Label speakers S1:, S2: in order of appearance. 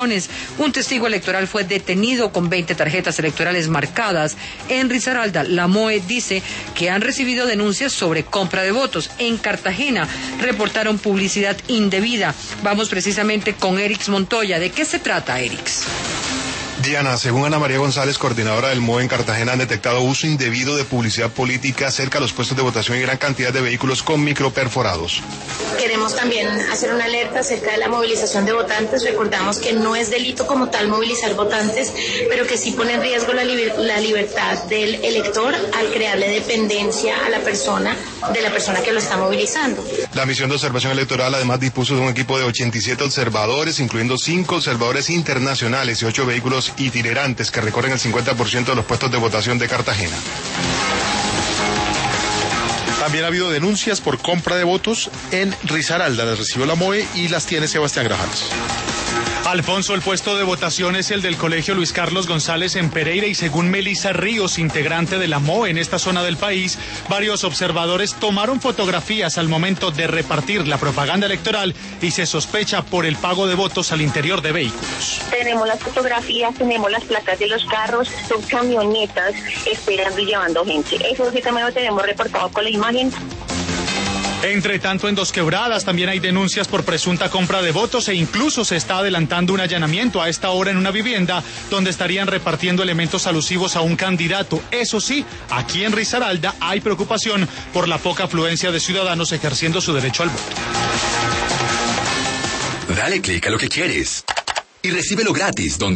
S1: Un testigo electoral fue detenido con 20 tarjetas electorales marcadas. En Risaralda, la MOE dice que han recibido denuncias sobre compra de votos. En Cartagena reportaron publicidad indebida. Vamos precisamente con Erix Montoya. ¿De qué se trata, Erix?
S2: Diana, según Ana María González, coordinadora del MOE en Cartagena, han detectado uso indebido de publicidad política cerca de los puestos de votación y gran cantidad de vehículos con microperforados.
S3: Queremos también hacer una alerta acerca de la movilización de votantes. Recordamos que no es delito como tal movilizar votantes, pero que sí pone en riesgo la libertad del elector al crearle dependencia a la persona que lo está movilizando.
S2: La misión de observación electoral además dispuso de un equipo de 87 observadores, incluyendo 5 observadores internacionales y 8 vehículos itinerantes que recorren el 50% de los puestos de votación de Cartagena.
S4: También ha habido denuncias por compra de votos en Risaralda. Las recibió la MOE y las tiene Sebastián Grajales.
S5: Alfonso, el puesto de votación es el del Colegio Luis Carlos González en Pereira y según Melissa Ríos, integrante de la MOE en esta zona del país, varios observadores tomaron fotografías al momento de repartir la propaganda electoral y se sospecha por el pago de votos al interior de vehículos.
S6: Tenemos las fotografías, tenemos las placas de los carros, son camionetas esperando y llevando gente. Eso sí también lo tenemos reportado con la imagen.
S5: Entre tanto, en Dos Quebradas también hay denuncias por presunta compra de votos e incluso se está adelantando un allanamiento a esta hora en una vivienda donde estarían repartiendo elementos alusivos a un candidato. Eso sí, aquí en Risaralda hay preocupación por la poca afluencia de ciudadanos ejerciendo su derecho al voto.
S7: Dale clic a lo que quieres y recíbelo gratis donde